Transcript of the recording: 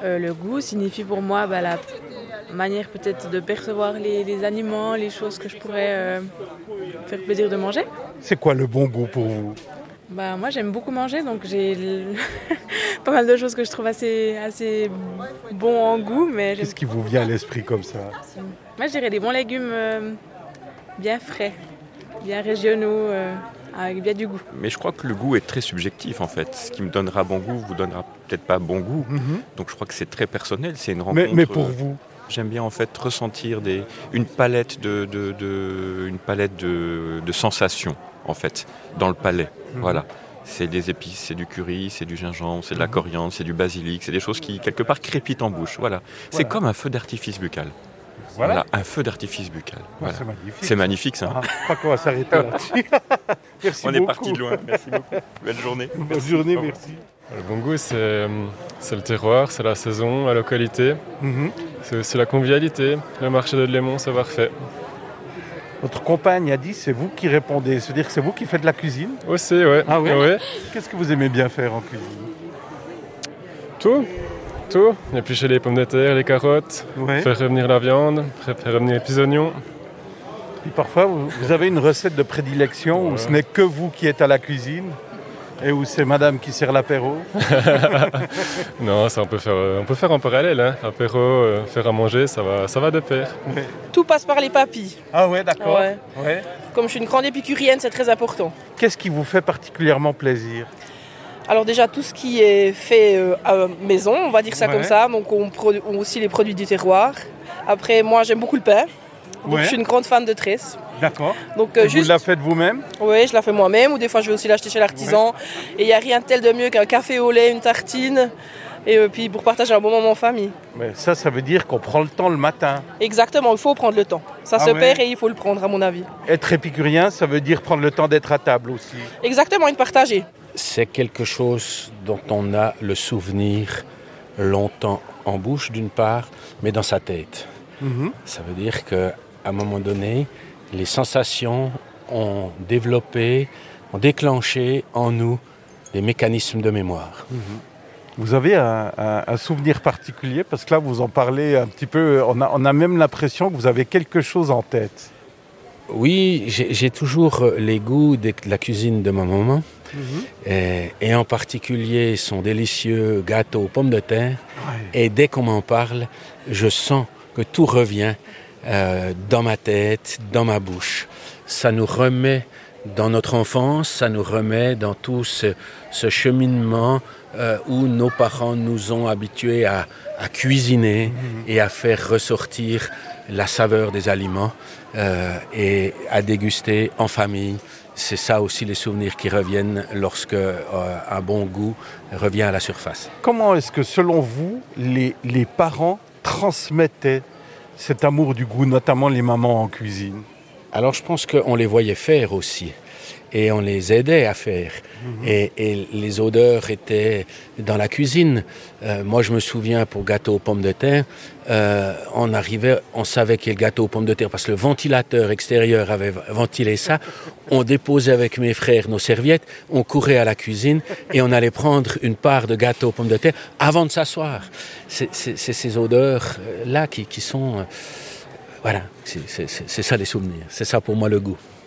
Le goût signifie pour moi la manière peut-être de percevoir les aliments, les choses que je pourrais faire plaisir de manger. C'est quoi le bon goût pour vous ? Moi j'aime beaucoup manger, donc j'ai pas mal de choses que je trouve assez bon en goût. Mais qu'est-ce qui vous vient à l'esprit comme ça ? Moi je dirais des bons légumes bien frais, bien régionaux, avec bien du goût. Mais je crois que le goût est très subjectif en fait. Ce qui me donnera bon goût vous donnera peut-être pas bon goût. Donc je crois que c'est très personnel, c'est une rencontre. Mais pour vous ? J'aime bien en fait ressentir une palette de sensations en fait dans le palais. Voilà. C'est des épices, c'est du curry, c'est du gingembre, c'est de la coriandre, c'est du basilic, c'est des choses qui quelque part crépitent en bouche. Voilà. C'est comme un feu d'artifice buccal. Voilà, un feu d'artifice buccal. Voilà. C'est magnifique. C'est magnifique ça. Je crois qu'on va s'arrêter là-dessus. Merci beaucoup. On est parti de loin. Merci beaucoup. Belle journée. Bonne journée, merci. Le bon goût, c'est le terroir, c'est la saison, la localité. C'est aussi la convivialité. Le marché de Lémont, c'est parfait. Votre compagne a dit c'est vous qui répondez. C'est-à-dire que c'est vous qui faites la cuisine ? Aussi, ouais. Ah ouais, ouais. Qu'est-ce que vous aimez bien faire en cuisine ? Tout. Éplucher les pommes de terre, les carottes, faire revenir la viande, faire revenir les petits oignons. Et parfois, vous avez une recette de prédilection où ce n'est que vous qui êtes à la cuisine et où c'est madame qui sert l'apéro. Non, ça on peut faire en parallèle. Apéro, faire à manger, ça va de pair. Ouais. Tout passe par les papilles. Ah ouais, d'accord. Ouais. Comme je suis une grande épicurienne, c'est très important. Qu'est-ce qui vous fait particulièrement plaisir ? Alors déjà, tout ce qui est fait à maison, on va dire ça comme ça. Donc on aussi les produits du terroir. Après, moi, j'aime beaucoup le pain. Donc je suis une grande fan de tresse. D'accord. Donc, vous la faites vous-même ? Oui, je la fais moi-même. Ou des fois, je vais aussi l'acheter chez l'artisan. Et il n'y a rien de tel de mieux qu'un café au lait, une tartine. Et puis pour partager un bon moment en famille. Mais ça veut dire qu'on prend le temps le matin. Exactement, il faut prendre le temps. Ça se perd et il faut le prendre, à mon avis. Être épicurien, ça veut dire prendre le temps d'être à table aussi. Exactement, et de partager. C'est quelque chose dont on a le souvenir longtemps en bouche d'une part, mais dans sa tête. Ça veut dire qu'à un moment donné, les sensations ont déclenché en nous des mécanismes de mémoire. Vous avez un souvenir particulier, parce que là vous en parlez un petit peu, on a même l'impression que vous avez quelque chose en tête. Oui, j'ai toujours les goûts de la cuisine de ma maman. Et en particulier son délicieux gâteau aux pommes de terre. Et dès qu'on m'en parle, je sens que tout revient dans ma tête, dans ma bouche. Ça nous remet dans notre enfance, ça nous remet dans tout ce cheminement où nos parents nous ont habitués à cuisiner et à faire ressortir la saveur des aliments et à déguster en famille. C'est ça aussi les souvenirs qui reviennent lorsque un bon goût revient à la surface. Comment est-ce que selon vous, les parents transmettaient cet amour du goût, notamment les mamans en cuisine ? Alors je pense qu'on les voyait faire aussi. Et on les aidait à faire. Et les odeurs étaient dans la cuisine. Moi, je me souviens, pour gâteau aux pommes de terre, on arrivait, on savait qu'il y a le gâteau aux pommes de terre parce que le ventilateur extérieur avait ventilé ça. On déposait avec mes frères nos serviettes, on courait à la cuisine et on allait prendre une part de gâteau aux pommes de terre avant de s'asseoir. C'est ces odeurs-là qui sont... voilà, c'est ça les souvenirs. C'est ça pour moi le goût.